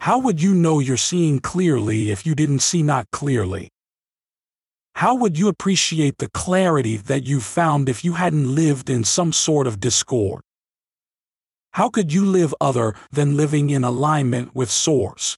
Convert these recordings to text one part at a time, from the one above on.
How would you know you're seeing clearly if you didn't see not clearly? How would you appreciate the clarity that you found if you hadn't lived in some sort of discord? How could you live other than living in alignment with Source?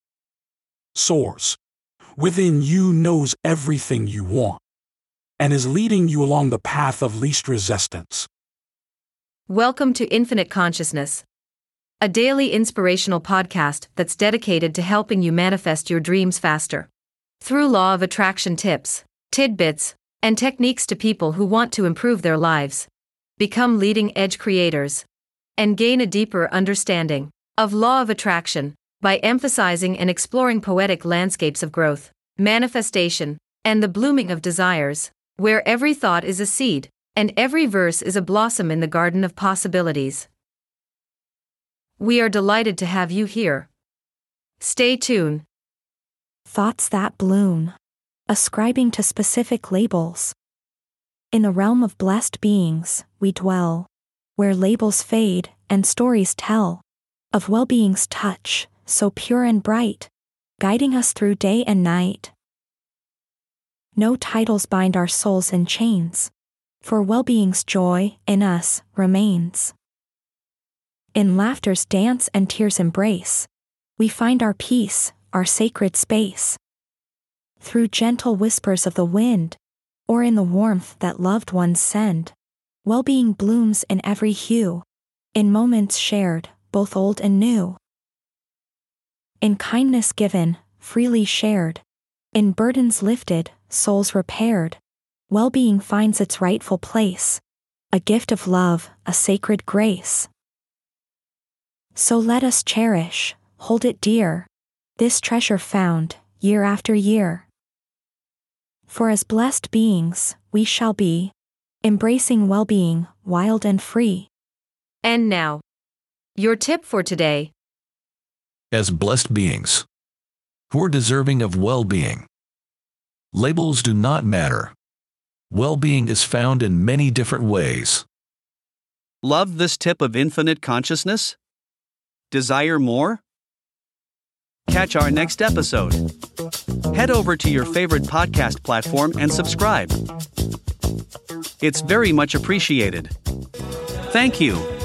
Source, within you, knows everything you want and is leading you along the path of least resistance. Welcome to Infinite Consciousness, a daily inspirational podcast that's dedicated to helping you manifest your dreams faster. Through law of attraction tips, tidbits, and techniques to people who want to improve their lives, become leading-edge creators, and gain a deeper understanding of law of attraction by emphasizing and exploring poetic landscapes of growth, manifestation, and the blooming of desires, where every thought is a seed, and every verse is a blossom in the garden of possibilities. We are delighted to have you here. Stay tuned. Thoughts that bloom, ascribing to specific labels. In the realm of blessed beings, we dwell, where labels fade and stories tell of well-being's touch, so pure and bright, guiding us through day and night. No titles bind our souls in chains, for well-being's joy in us remains. In laughter's dance and tears' embrace, we find our peace, our sacred space. Through gentle whispers of the wind, or in the warmth that loved ones send, well-being blooms in every hue, in moments shared, both old and new. In kindness given, freely shared, in burdens lifted, souls repaired, well-being finds its rightful place, a gift of love, a sacred grace. So let us cherish, hold it dear, this treasure found, year after year. For as blessed beings, we shall be, embracing well-being, wild and free. And now, your tip for today. As blessed beings who are deserving of well-being, labels do not matter. Well-being is found in many different ways. Love this tip of infinite consciousness? Desire more? Catch our next episode. Head over to your favorite podcast platform and subscribe. It's very much appreciated. Thank you.